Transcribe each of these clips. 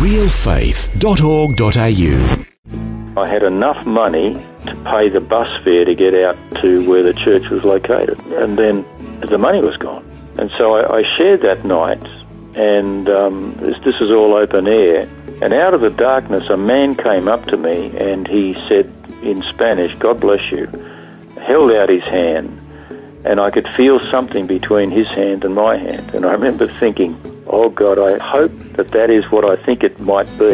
realfaith.org.au. I had enough money to pay the bus fare to get out to where the church was located, and then the money was gone. And so I shared that night, and this is all open air, and out of the darkness a man came up to me and he said in Spanish, "God bless you," held out his hand, and I could feel something between his hand and my hand. And I remember thinking, oh God, I hope that is what I think it might be.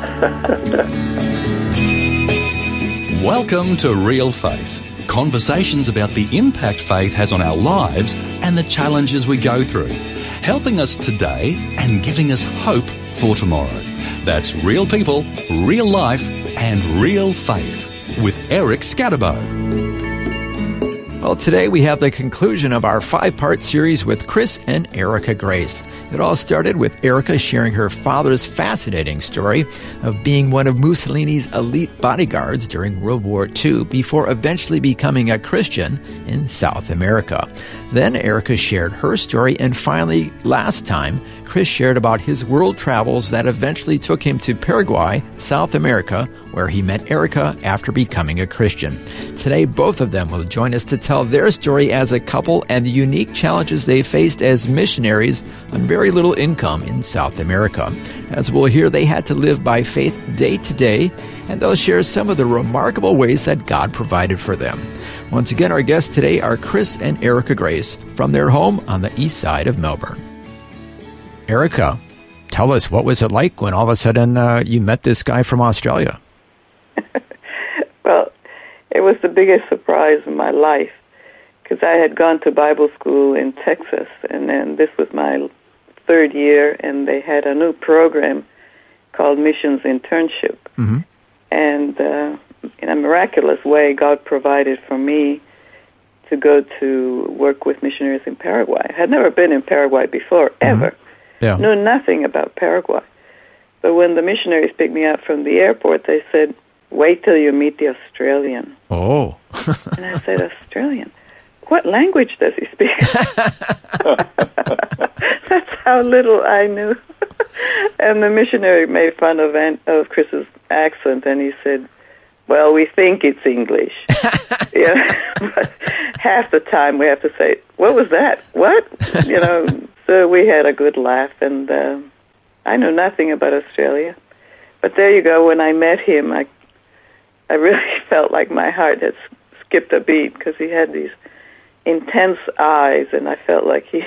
Welcome to Real Faith. Conversations about the impact faith has on our lives and the challenges we go through. Helping us today and giving us hope for tomorrow. That's real people, real life, and real faith with Eric Scatterbo. Well, today we have the conclusion of our 5-part series with Chris and Erica Grace. It all started with Erica sharing her father's fascinating story of being one of Mussolini's elite bodyguards during World War II before eventually becoming a Christian in South America. Then Erica shared her story, and finally, last time, Chris shared about his world travels that eventually took him to Paraguay, South America, where he met Erica after becoming a Christian. Today, both of them will join us to tell their story as a couple and the unique challenges they faced as missionaries on very little income in South America. As we'll hear, they had to live by faith day to day, and they'll share some of the remarkable ways that God provided for them. Once again, our guests today are Chris and Erica Grace from their home on the east side of Melbourne. Erica, tell us, what was it like when all of a sudden you met this guy from Australia? Well, it was the biggest surprise in my life, because I had gone to Bible school in Texas, and then this was my 3rd year, and they had a new program called Missions Internship. Mm-hmm. And in a miraculous way, God provided for me to go to work with missionaries in Paraguay. I had never been in Paraguay before, ever. Yeah. Knew nothing about Paraguay. But when the missionaries picked me up from the airport, they said, "Wait till you meet the Australian." Oh. And I said, "Australian? What language does he speak?" That's how little I knew. And the missionary made fun of Chris's accent, and he said, "Well, we think it's English." But half the time we have to say, "What was that? What?" So we had a good laugh, and I knew nothing about Australia. But there you go, when I met him, I really felt like my heart had skipped a beat, because he had these intense eyes, and I felt like he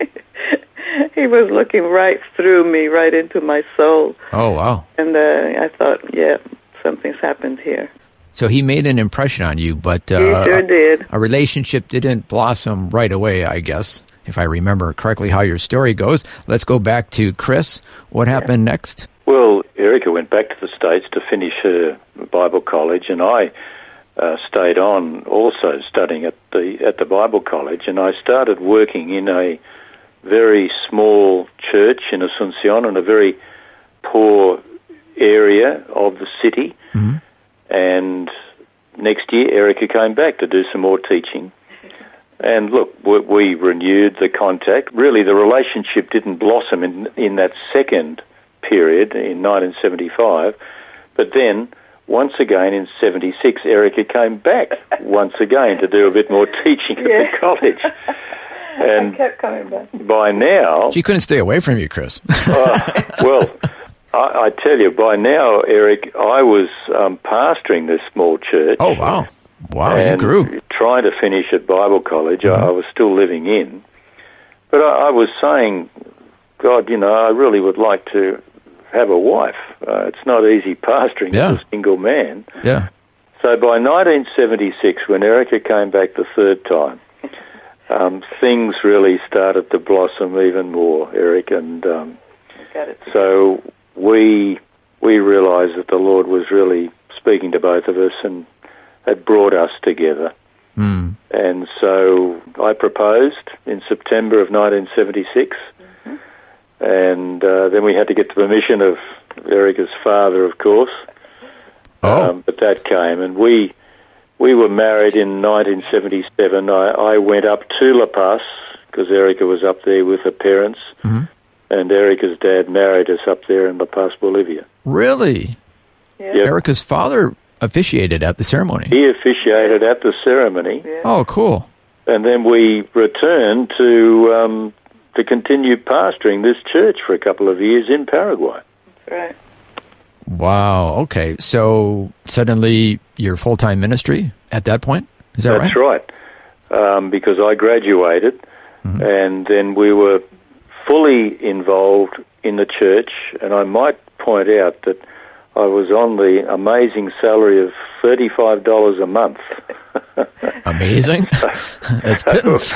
was looking right through me, right into my soul. Oh, wow. And I thought, yeah, something's happened here. So he made an impression on you, but he sure did. A relationship didn't blossom right away, I guess, if I remember correctly how your story goes. Let's go back to Chris. What happened next? Well, Erica went back to the States to finish her Bible college, and I stayed on also studying at the Bible college, and I started working in a very small church in Asuncion, in a very poor area of the city. Mm-hmm. And next year, Erica came back to do some more teaching. And look, we renewed the contact. Really, the relationship didn't blossom in that second period in 1975. But then, once again in 76, Erica came back once again to do a bit more teaching at the college. And I kept coming back. By now... She couldn't stay away from you, Chris. Well... I tell you, by now, Eric, I was pastoring this small church. Oh, wow. Wow, and you grew. Trying to finish at Bible college. Mm-hmm. I was still living in. But I was saying, God, I really would like to have a wife. It's not easy pastoring as a single man. Yeah. So by 1976, when Erica came back the 3rd time, things really started to blossom even more, Eric. And so... We realised that the Lord was really speaking to both of us and had brought us together. Mm. And so I proposed in September of 1976, and then we had to get the permission of Erica's father, of course. But that came, and we were married in 1977. I went up to La Paz, because Erica was up there with her parents. Mm-hmm. And Erica's dad married us up there in La Paz, Bolivia. Really? Yeah. Yep. Erica's father officiated at the ceremony. He officiated at the ceremony, Yeah. Oh, cool. and then we returned to continue pastoring this church for a couple of years in Paraguay. That's right. Wow. Okay. So suddenly you're full-time ministry at that point? Is that That's right? right. Because I graduated, and then we were fully involved in the church, and I might point out that I was on the amazing salary of $35 a month. Amazing. That's pittance.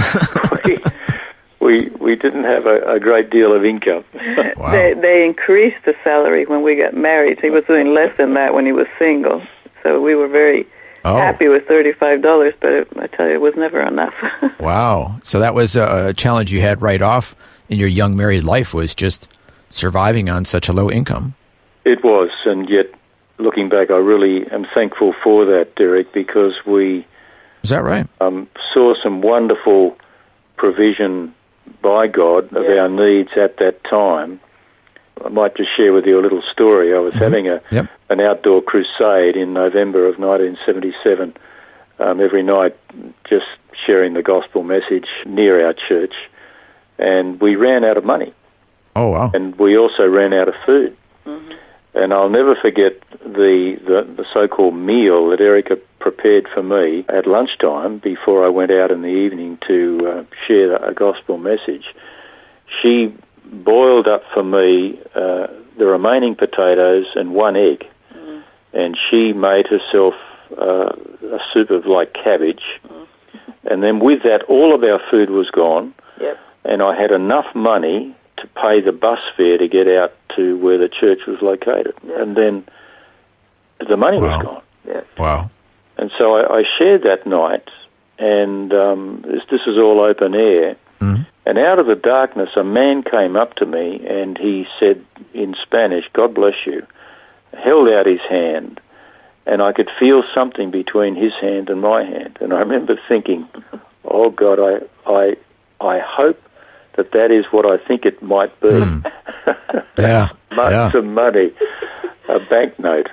we didn't have a great deal of income. Wow. They increased the salary when we got married. He was doing less than that when he was single. So we were very happy with $35, but I tell you, it was never enough. Wow. So that was a challenge you had right off in your young married life, was just surviving on such a low income. It was, and yet, looking back, I really am thankful for that, Derek, because we Is that right? saw some wonderful provision by God of our needs at that time. I might just share with you a little story. I was having an outdoor crusade in November of 1977, every night just sharing the gospel message near our church, and we ran out of money. Oh, wow. And we also ran out of food. And I'll never forget the so-called meal that Erica prepared for me at lunchtime before I went out in the evening to share a gospel message. She boiled up for me the remaining potatoes and one egg, and she made herself a soup of like cabbage. And then with that, all of our food was gone, and I had enough money to pay the bus fare to get out to where the church was located. And then the money was gone. Wow. And so I shared that night, and this is all open air. And out of the darkness, a man came up to me, and he said in Spanish, "God bless you," held out his hand, and I could feel something between his hand and my hand. And I remember thinking, oh, God, I hope that is what I think it might be. Some money, a banknote.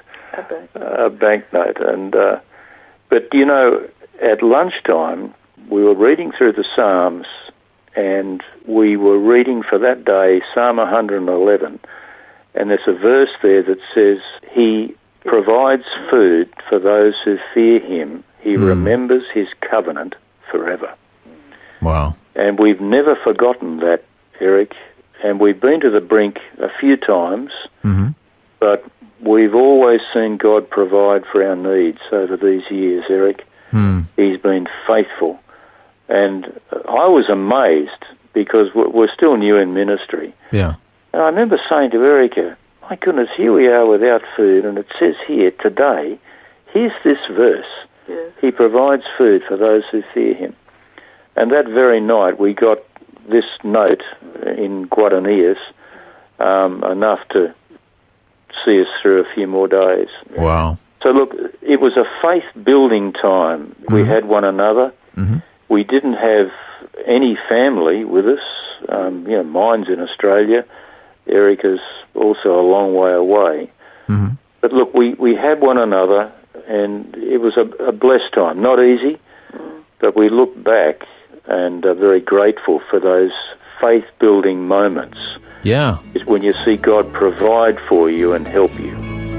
And but you know, at lunchtime we were reading through the Psalms, and we were reading for that day Psalm 111, and there's a verse there that says, "He provides food for those who fear him. He remembers his covenant forever." Wow. And we've never forgotten that, Eric. And we've been to the brink a few times, but we've always seen God provide for our needs over these years, Eric. He's been faithful. And I was amazed because we're still new in ministry. Yeah. And I remember saying to Erica, my goodness, here we are without food, and it says here today, here's this verse. He provides food for those who fear him. And that very night we got this note in Guaranias, enough to see us through a few more days. Wow. So look, it was a faith-building time. We had one another. We didn't have any family with us. Mine's in Australia. Erica's also a long way away. But look, we had one another, and it was a blessed time. Not easy, but we look back and are very grateful for those faith-building moments. Yeah. It's when you see God provide for you and help you.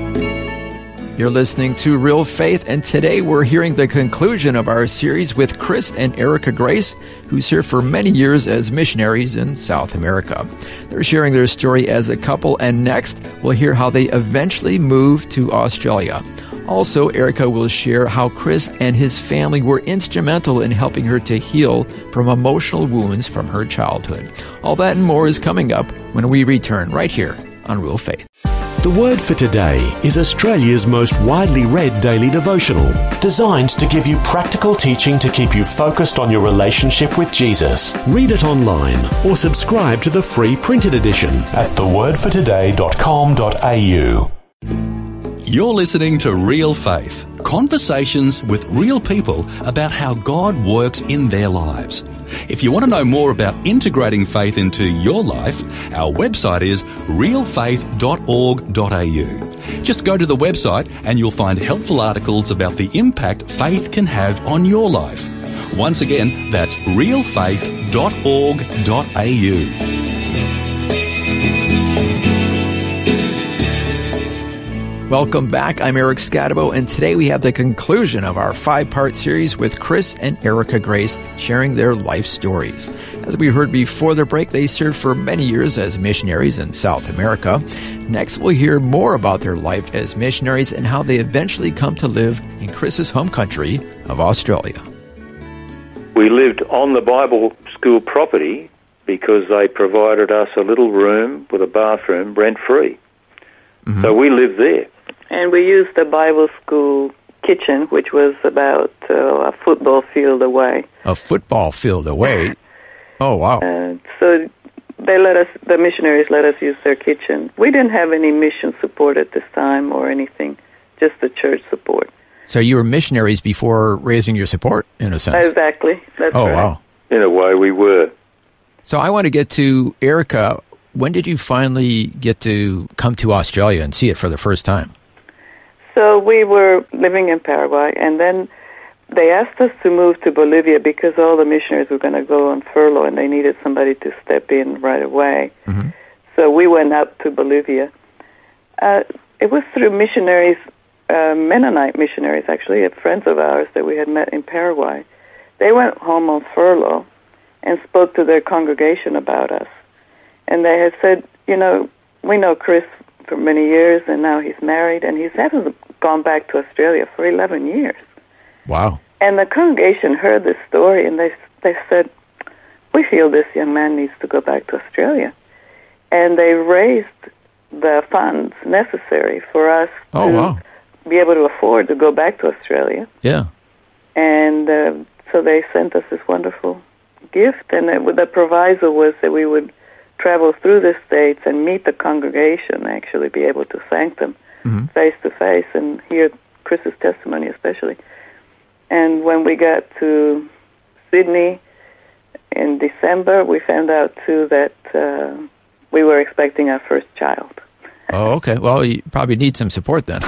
You're listening to Real Faith, and today we're hearing the conclusion of our series with Chris and Erica Grace, who served for many years as missionaries in South America. They're sharing their story as a couple, and next we'll hear how they eventually moved to Australia. Also, Erica will share how Chris and his family were instrumental in helping her to heal from emotional wounds from her childhood. All that and more is coming up when we return right here on Real Faith. The Word for Today is Australia's most widely read daily devotional, designed to give you practical teaching to keep you focused on your relationship with Jesus. Read it online or subscribe to the free printed edition at thewordfortoday.com.au. You're listening to Real Faith, conversations with real people about how God works in their lives. If you want to know more about integrating faith into your life, our website is realfaith.org.au. Just go to the website and you'll find helpful articles about the impact faith can have on your life. Once again, that's realfaith.org.au. Welcome back. I'm Eric Scatabo, and today we have the conclusion of our 5-part series with Chris and Erica Grace sharing their life stories. As we heard before the break, they served for many years as missionaries in South America. Next, we'll hear more about their life as missionaries and how they eventually come to live in Chris's home country of Australia. We lived on the Bible school property because they provided us a little room with a bathroom rent-free. Mm-hmm. So we lived there. And we used the Bible school kitchen, which was about a football field away. A football field away? Oh, wow. So the missionaries let us use their kitchen. We didn't have any mission support at this time or anything, just the church support. So you were missionaries before raising your support, in a sense? Exactly. That's right. Oh, wow. In a way, we were. So I want to get to Erica. When did you finally get to come to Australia and see it for the first time? So we were living in Paraguay, and then they asked us to move to Bolivia because all the missionaries were going to go on furlough, and they needed somebody to step in right away. Mm-hmm. So we went up to Bolivia. It was through missionaries, Mennonite missionaries, actually, friends of ours that we had met in Paraguay. They went home on furlough and spoke to their congregation about us. And they had said, we know Chris for many years, and now he's married, and he hasn't gone back to Australia for 11 years. Wow. And the congregation heard this story, and they said, we feel this young man needs to go back to Australia. And they raised the funds necessary for us to be able to afford to go back to Australia. Yeah. And so they sent us this wonderful gift, and the proviso was that we would travel through the States and meet the congregation, actually be able to thank them face to face and hear Chris's testimony especially. And when we got to Sydney in December, we found out, too, that we were expecting our first child. Oh, okay. Well, you probably need some support then.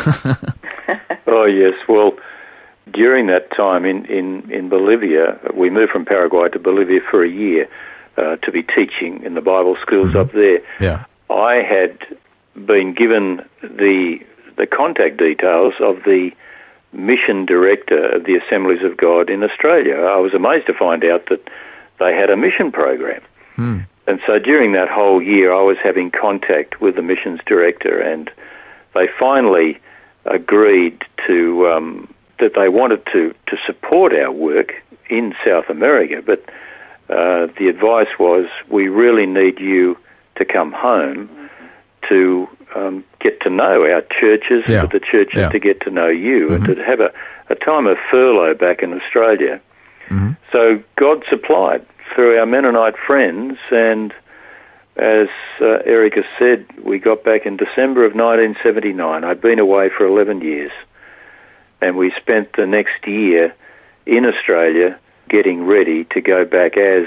Oh, yes. Well, during that time in Bolivia, we moved from Paraguay to Bolivia for a year to be teaching in the Bible schools up there. Yeah. I had been given the contact details of the mission director of the Assemblies of God in Australia. I was amazed to find out that they had a mission program. And so during that whole year, I was having contact with the missions director, and they finally agreed to that they wanted to support our work in South America, but the advice was, we really need you to come home to get to know our churches and for the churches to get to know you and to have a time of furlough back in Australia. Mm-hmm. So God supplied through our Mennonite friends, and as Erica said, we got back in December of 1979. I'd been away for 11 years, and we spent the next year in Australia getting ready to go back as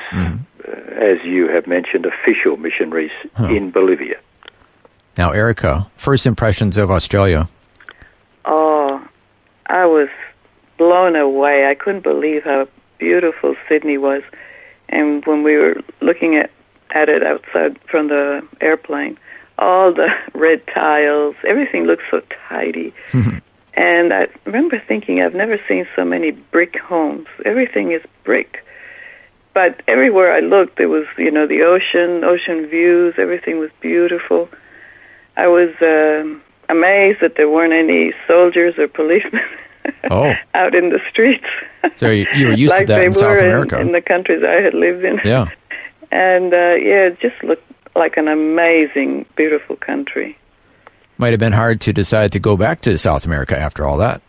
you have mentioned, official missionaries in Bolivia. Now, Erica, first impressions of Australia? Oh, I was blown away. I couldn't believe how beautiful Sydney was. And when we were looking at it outside from the airplane, all the red tiles, everything looked so tidy. And I remember thinking, I've never seen so many brick homes. Everything is brick. But everywhere I looked, there was, the ocean views, everything was beautiful. I was amazed that there weren't any soldiers or policemen out in the streets. So you were used like to that in South America. In the countries I had lived in. Yeah. And, it just looked like an amazing, beautiful country. Might have been hard to decide to go back to South America after all that.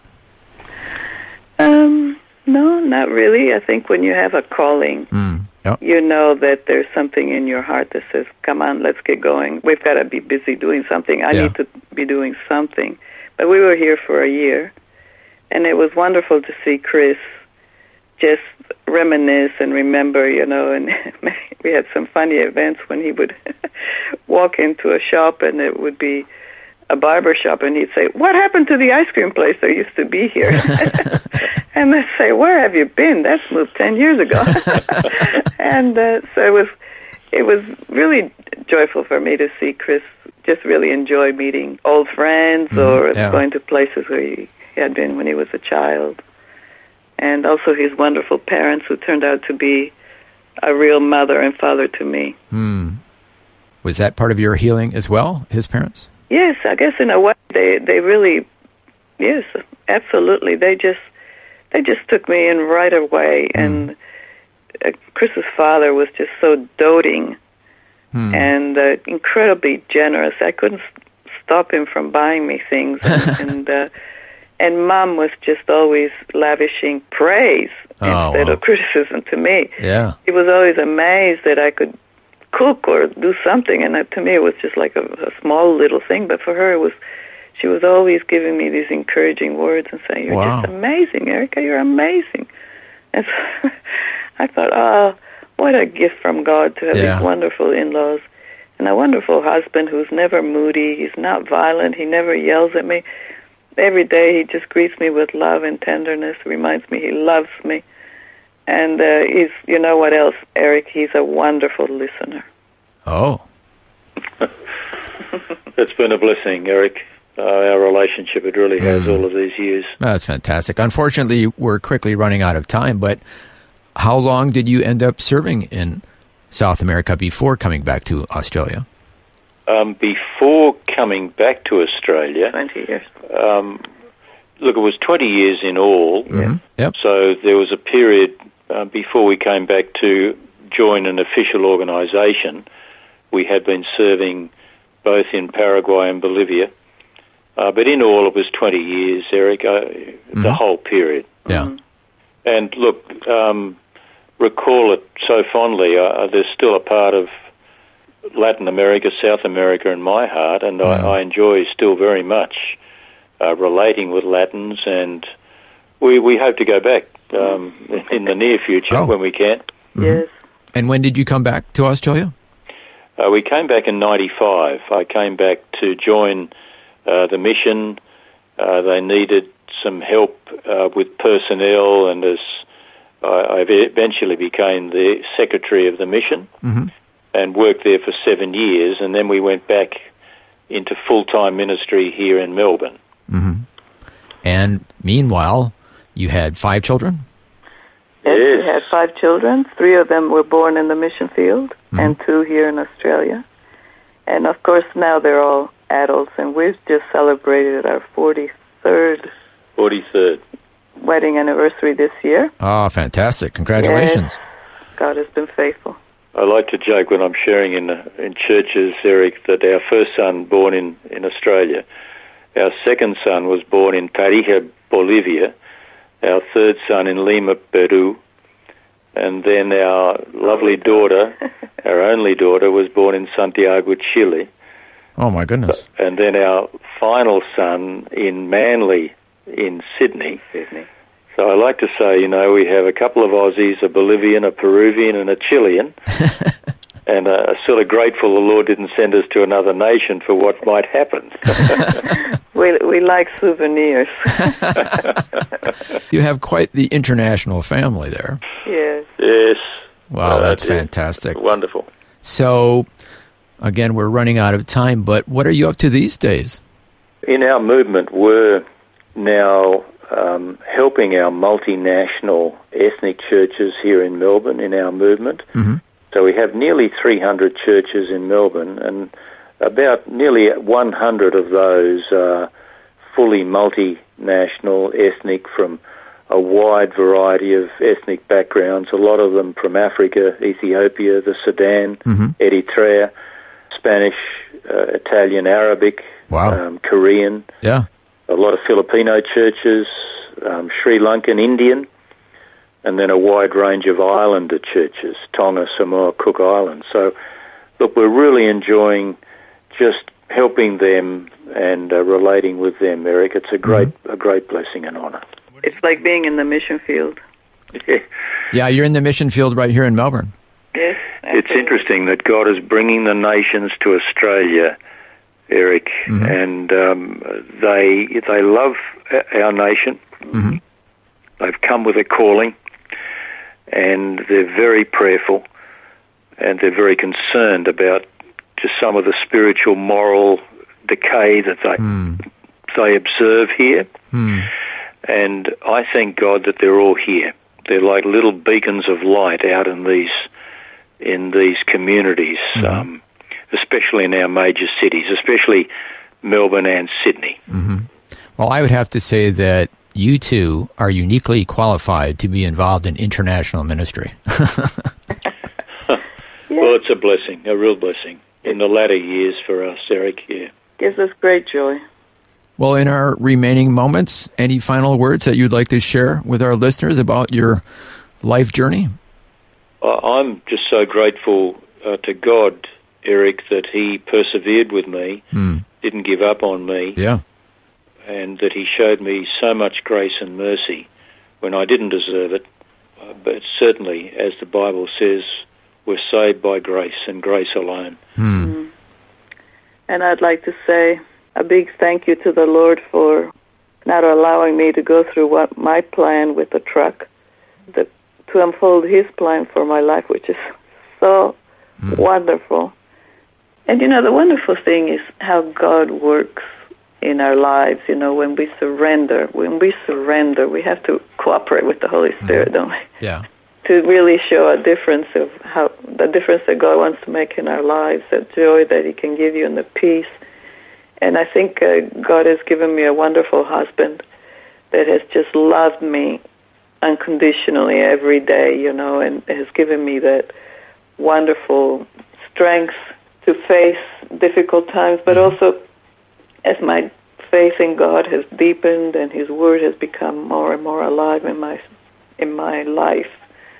No, not really. I think when you have a calling, you know that there's something in your heart that says, come on, let's get going. We've got to be busy doing something. I need to be doing something. But we were here for a year, and it was wonderful to see Chris just reminisce and remember, and we had some funny events when he would walk into a shop and it would be a barber shop, and he'd say, "What happened to the ice cream place that used to be here?" And I'd say, "Where have you been? That's moved 10 years ago." And so it was really joyful for me to see Chris just really enjoy meeting old friends or going to places where he had been when he was a child. And also his wonderful parents, who turned out to be a real mother and father to me. Was that part of your healing as well, his parents? Yes, I guess in a way they really, yes, absolutely. They just took me in right away. And Chris's father was just so doting and incredibly generous. I couldn't stop him from buying me things. And Mom was just always lavishing praise instead of criticism to me. Yeah. She was always amazed that I could cook or do something, and to me it was just like a small little thing, but for her she was always giving me these encouraging words and saying, "You're just amazing, Erica, you're amazing." And so I thought, oh, what a gift from God to have these wonderful in-laws and a wonderful husband who's never moody, he's not violent, he never yells at me. Every day he just greets me with love and tenderness, reminds me he loves me. And he's, you know what else, Eric? He's a wonderful listener. Oh. It's been a blessing, Eric. Our relationship, it really has all of these years. That's fantastic. Unfortunately, we're quickly running out of time, but how long did you end up serving in South America before coming back to Australia? Before coming back to Australia... 20 years. Look, it was 20 years in all. Yep. So there was a period before we came back to join an official organisation. We had been serving both in Paraguay and Bolivia. But in all, it was 20 years, Eric, the whole period. Yeah. And look, recall it so fondly. There's still a part of Latin America, South America in my heart, and I enjoy still very much relating with Latins, and we hope to go back in the near future when we can. Yes. And when did you come back to Australia? We came back in 95. I came back to join the mission. They needed some help with personnel, and as I eventually became the secretary of the mission and worked there for 7 years, and then we went back into full-time ministry here in Melbourne. And meanwhile, you had 5 children? Yes, we had 5 children. 3 of them were born in the mission field and 2 here in Australia. And of course now they're all adults, and we've just celebrated our 43rd wedding anniversary this year. Oh, fantastic. Congratulations. Yes. God has been faithful. I like to joke when I'm sharing in churches, Eric, that our first son born in Australia, our second son was born in Tarija, Bolivia, our third son in Lima, Peru, and then our lovely daughter, our only daughter, was born in Santiago, Chile. Oh, my goodness. And then our final son in Manly in Sydney. So I like to say, we have a couple of Aussies, a Bolivian, a Peruvian, and a Chilean. And sort of grateful the Lord didn't send us to another nation for what might happen. We like souvenirs. You have quite the international family there. Yes. Yes. Wow, that's fantastic. Wonderful. So, again, we're running out of time, but what are you up to these days? In our movement, we're now helping our multinational ethnic churches here in Melbourne in our movement. So we have nearly 300 churches in Melbourne, and about nearly 100 of those are fully multinational, ethnic, from a wide variety of ethnic backgrounds, a lot of them from Africa, Ethiopia, the Sudan, Eritrea, Spanish, Italian, Arabic, Korean. Yeah. A lot of Filipino churches, Sri Lankan, Indian, and then a wide range of islander churches, Tonga, Samoa, Cook Islands. So, look, we're really enjoying just helping them and relating with them, Eric. It's a great blessing and honour. It's like being in the mission field. Yeah, you're in the mission field right here in Melbourne. Yes. It's interesting that God is bringing the nations to Australia, Eric, and they love our nation. Mm-hmm. They've come with a calling, and they're very prayerful, and they're very concerned about just some of the spiritual, moral decay that they observe here. And I thank God that they're all here. They're like little beacons of light out in these communities, especially in our major cities, especially Melbourne and Sydney. Mm-hmm. Well, I would have to say that you two are uniquely qualified to be involved in international ministry. Well, it's a blessing, a real blessing in the latter years for us, Eric. Yeah, gives us great joy. Well, in our remaining moments, any final words that you'd like to share with our listeners about your life journey? I'm just so grateful to God, Eric, that He persevered with me, didn't give up on me, and that He showed me so much grace and mercy when I didn't deserve it. But certainly, as the Bible says, we're saved by grace and grace alone. And I'd like to say a big thank you to the Lord for not allowing me to go through my plan with the truck, to unfold His plan for my life, which is so wonderful. And, the wonderful thing is how God works in our lives, when we surrender. When we surrender, we have to cooperate with the Holy Spirit, don't we? Yeah. To really show a difference of the difference that God wants to make in our lives, that joy that He can give you and the peace. And I think God has given me a wonderful husband that has just loved me unconditionally every day, and has given me that wonderful strength to face difficult times, but also as my faith in God has deepened and His Word has become more and more alive in my life.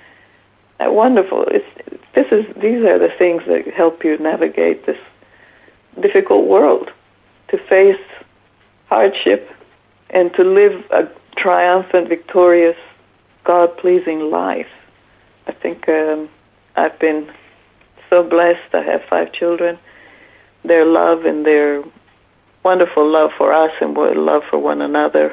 Wonderful. These are the things that help you navigate this difficult world, to face hardship and to live a triumphant, victorious, God-pleasing life. I think I've been so blessed. I have 5 children. Their love and their wonderful love for us and love for one another.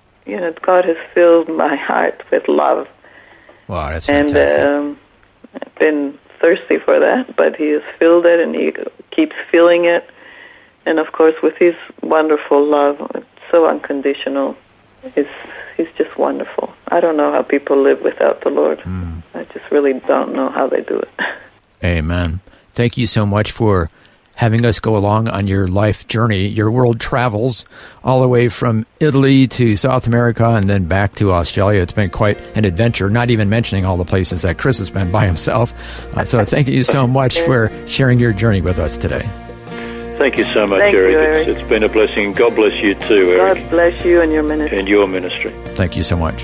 God has filled my heart with love. Wow, that's fantastic. And I've been thirsty for that, but He has filled it, and He keeps filling it. And, of course, with His wonderful love, it's so unconditional. He's just wonderful. I don't know how people live without the Lord. I just really don't know how they do it. Amen. Thank you so much for having us go along on your life journey, your world travels, all the way from Italy to South America and then back to Australia. It's been quite an adventure, not even mentioning all the places that Chris has been by himself. So thank you so much for sharing your journey with us today. Thank you so much, Eric. It's been a blessing. God bless you too, Eric. God bless you and your ministry. And your ministry. Thank you so much.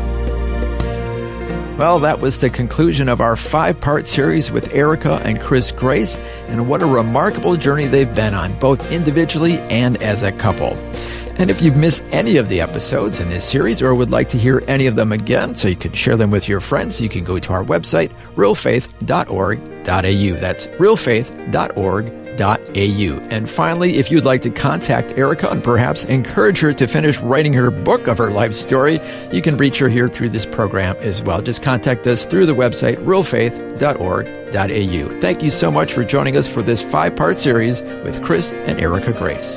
Well, that was the conclusion of our 5-part series with Erica and Chris Grace, and what a remarkable journey they've been on, both individually and as a couple. And if you've missed any of the episodes in this series or would like to hear any of them again so you can share them with your friends, you can go to our website, realfaith.org.au. That's realfaith.org.au. And finally, if you'd like to contact Erica and perhaps encourage her to finish writing her book of her life story, you can reach her here through this program as well. Just contact us through the website, realfaith.org.au. Thank you so much for joining us for this 5-part series with Chris and Erica Grace.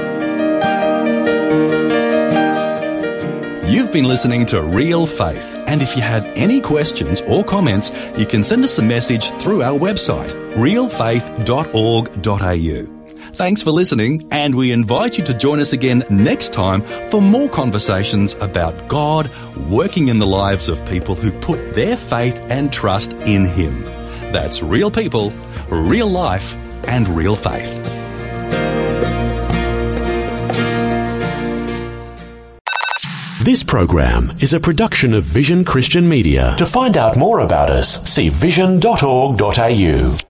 You've been listening to Real Faith, and if you have any questions or comments, you can send us a message through our website, realfaith.org.au. Thanks for listening, and we invite you to join us again next time for more conversations about God working in the lives of people who put their faith and trust in Him. That's real people, real life, and real faith. This program is a production of Vision Christian Media. To find out more about us, see vision.org.au.